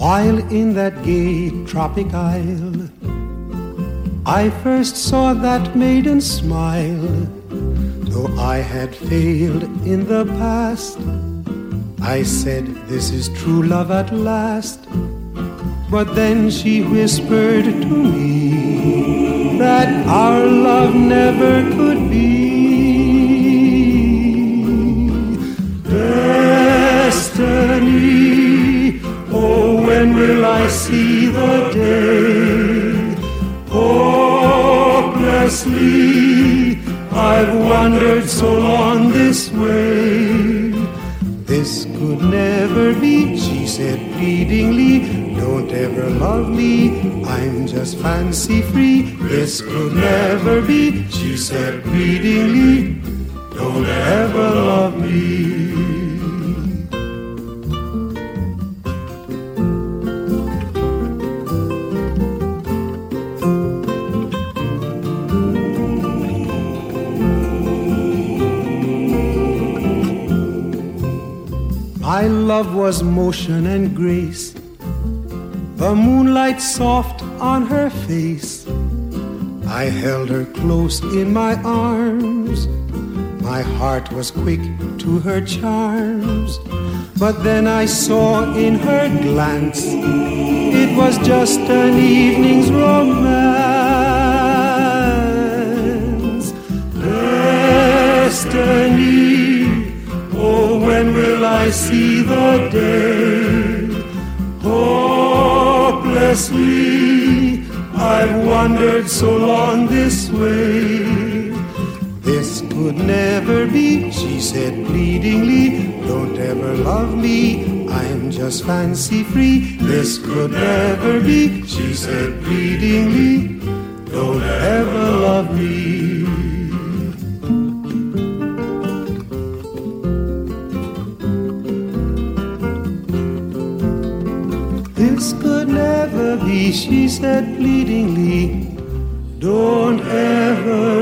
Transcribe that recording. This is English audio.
While in that gay tropic isle, I first saw that maiden smile. Though I had failed in the past, I said, this is true love at last. But then she whispered to me that our love never could be. Destiny, oh, when will I see the day? Hopelessly, I've wandered so long this way. This could never be, she said pleadingly. Don't ever love me, I'm just fancy free. This could never be, she said pleadingly. Don't ever love me. My love was motion and grace, the moonlight soft on her face. I held her close in my arms. My heart was quick to her charms. But then I saw in her glance it was just an evening's romance. Destiny, oh, when will I see the day? Hopelessly, I've wandered so long this way. This could never be, she said pleadingly. Don't ever love me, I'm just fancy free. This could never be, she said pleadingly. Don't ever love me. This could never be, she said pleadingly. Don't ever